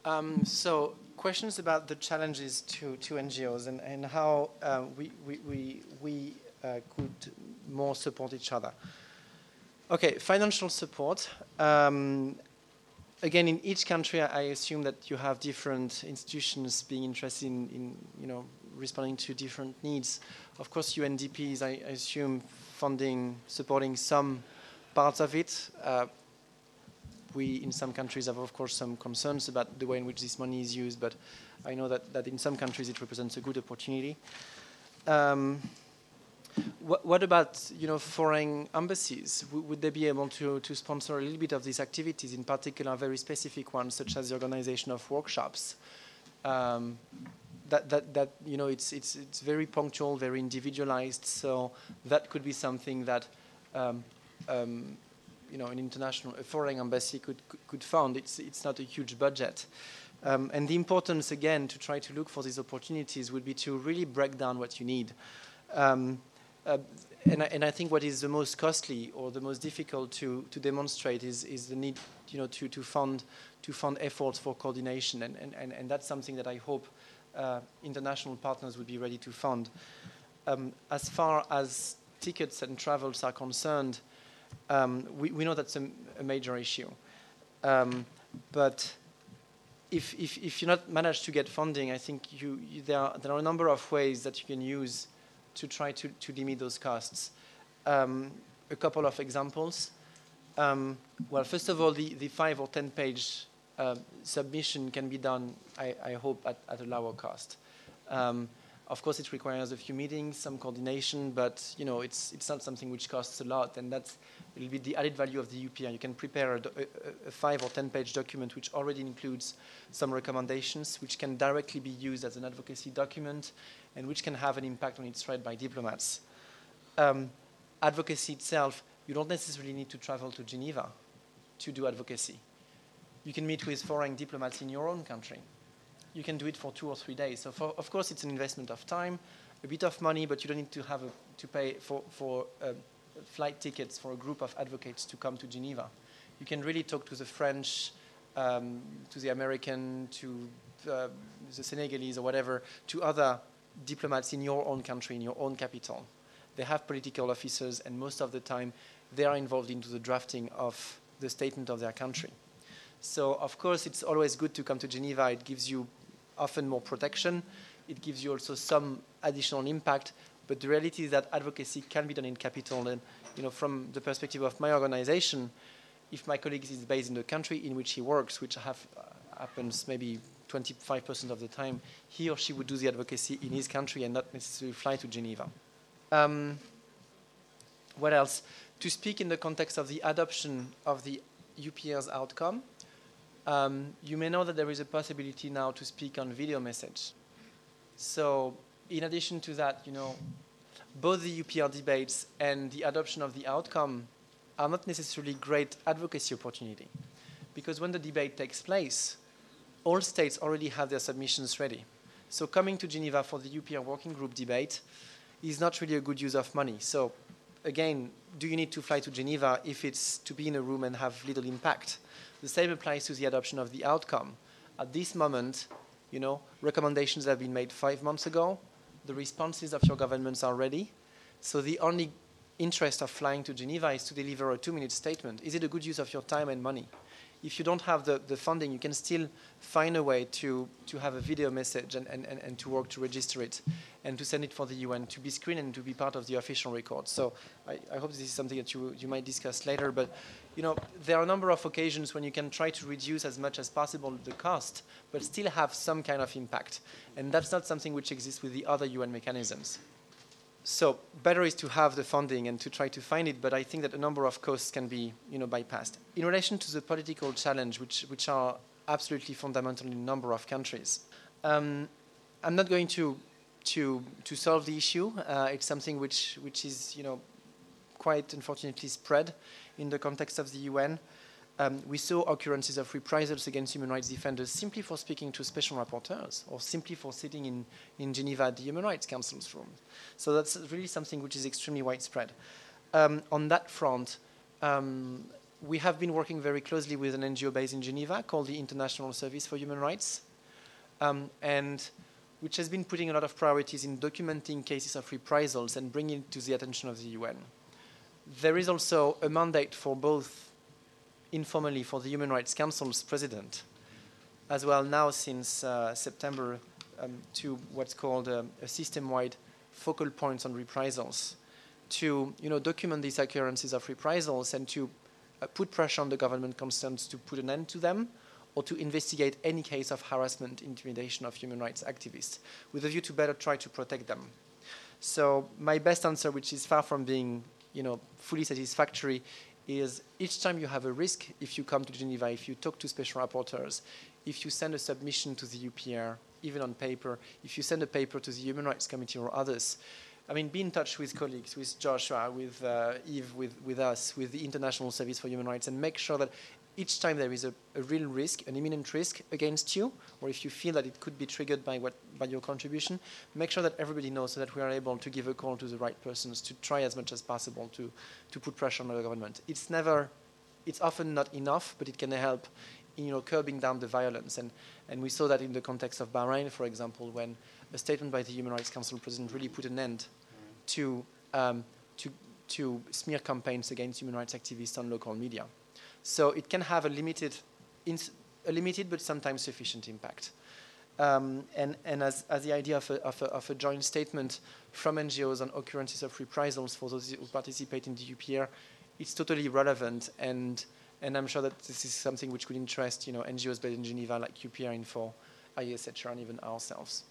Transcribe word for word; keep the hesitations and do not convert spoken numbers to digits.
Um, so questions about the challenges to, to N G Os and, and how uh, we, we, we, we uh, could more support each other. Okay, financial support. Um, again, in each country, I assume that you have different institutions being interested in, in you know, responding to different needs. Of course, U N D P is, I assume, funding, supporting some parts of it. Uh, we, in some countries, have, of course, some concerns about the way in which this money is used, but I know that, that in some countries it represents a good opportunity. Um, What, what about, you know, foreign embassies? W would they be able to, to sponsor a little bit of these activities, in particular very specific ones, such as the organization of workshops? Um, that, that, that, you know, it's, it's, it's very punctual, very individualized, so that could be something that, um, um, you know, an international, a foreign embassy could, could, could fund. It's, it's not a huge budget. Um, and the importance, again, to try to look for these opportunities would be to really break down what you need. Um, Uh, and, I, and I think what is the most costly or the most difficult to, to demonstrate is, is the need, you know, to, to fund to fund efforts for coordination, and, and, and, and that's something that I hope uh, international partners would be ready to fund. Um, as far as tickets and travels are concerned, um, we, we know that's a, a major issue. Um, but if, if, if you not manage to get funding, I think you, you, there, are, there are a number of ways that you can use to try to, to limit those costs. Um, a couple of examples. Um, well, first of all, the, the five or ten page uh, submission can be done, I, I hope, at, at a lower cost. Um, of course, it requires a few meetings, some coordination, but you know, it's, it's not something which costs a lot, and that's a little bit the added value of the U P R. You can prepare a, a, a five or ten page document which already includes some recommendations, which can directly be used as an advocacy document, and which can have an impact when it's read by diplomats. Um, advocacy itself, you don't necessarily need to travel to Geneva to do advocacy. You can meet with foreign diplomats in your own country. You can do it for two or three days. So for, of course, it's an investment of time, a bit of money, but you don't need to have a, to pay for, for uh, flight tickets for a group of advocates to come to Geneva. You can really talk to the French, um, to the American, to uh, the Senegalese or whatever, to other diplomats in your own country, in your own capital. They have political officers, and most of the time they are involved into the drafting of the statement of their country. So of course it's always good to come to Geneva. It gives you often more protection. It gives you also some additional impact, but the reality is that advocacy can be done in capital. And you know, from the perspective of my organization, if my colleague is based in the country in which he works, which have, uh, happens maybe twenty-five percent of the time, he or she would do the advocacy in his country and not necessarily fly to Geneva. Um, what else? To speak in the context of the adoption of the U P R's outcome, um, you may know that there is a possibility now to speak on video message. So in addition to that, you know, both the U P R debates and the adoption of the outcome are not necessarily great advocacy opportunity, because when the debate takes place, all states already have their submissions ready. So coming to Geneva for the U P R working group debate is not really a good use of money. So again, do you need to fly to Geneva if it's to be in a room and have little impact? The same applies to the adoption of the outcome. At this moment, you know, recommendations have been made five months ago. The responses of your governments are ready. So the only interest of flying to Geneva is to deliver a two-minute statement. Is it a good use of your time and money? If you don't have the, the funding, you can still find a way to, to have a video message and, and, and, and to work to register it and to send it for the U N, to be screened and to be part of the official record. So I, I hope this is something that you, you might discuss later. But you know, there are a number of occasions when you can try to reduce as much as possible the cost, but still have some kind of impact. And that's not something which exists with the other U N mechanisms. So better is to have the funding and to try to find it, but I think that a number of costs can be, you know, bypassed. In relation to the political challenge, which, which are absolutely fundamental in a number of countries, um, I'm not going to, to, to solve the issue. Uh, it's something which, which is, you know, quite unfortunately spread in the context of the U N. Um, we saw occurrences of reprisals against human rights defenders simply for speaking to special rapporteurs or simply for sitting in, in Geneva at the Human Rights Council's room. So that's really something which is extremely widespread. Um, on that front, um, we have been working very closely with an N G O based in Geneva called the International Service for Human Rights, um, and which has been putting a lot of priorities in documenting cases of reprisals and bringing it to the attention of the U N. There is also a mandate for both, informally, for the Human Rights Council's president, as well now since uh, September, um, to what's called um, a system-wide focal points on reprisals, to you know, document these occurrences of reprisals and to uh, put pressure on the government concerned to put an end to them, or to investigate any case of harassment, intimidation of human rights activists, with a view to better try to protect them. So my best answer, which is far from being you know, fully satisfactory, is each time you have a risk, if you come to Geneva, if you talk to special rapporteurs, if you send a submission to the U P R, even on paper, if you send a paper to the Human Rights Committee or others, I mean, be in touch with colleagues, with Joshua, with uh, Yves, with, with us, with the International Service for Human Rights, and make sure that each time there is a, a real risk, an imminent risk against you, or if you feel that it could be triggered by, what, by your contribution, make sure that everybody knows so that we are able to give a call to the right persons to try as much as possible to, to put pressure on the government. It's never, it's often not enough, but it can help in you know, curbing down the violence. And, and we saw that in the context of Bahrain, for example, when a statement by the Human Rights Council president really put an end to, um, to, to smear campaigns against human rights activists on local media. So it can have a limited, a limited but sometimes sufficient impact. Um, and and as, as the idea of a, of, a, of a joint statement from N G Os on occurrences of reprisals for those who participate in the U P R, it's totally relevant, and and I'm sure that this is something which could interest you know N G Os based in Geneva like U P R Info, I S H R, and even ourselves.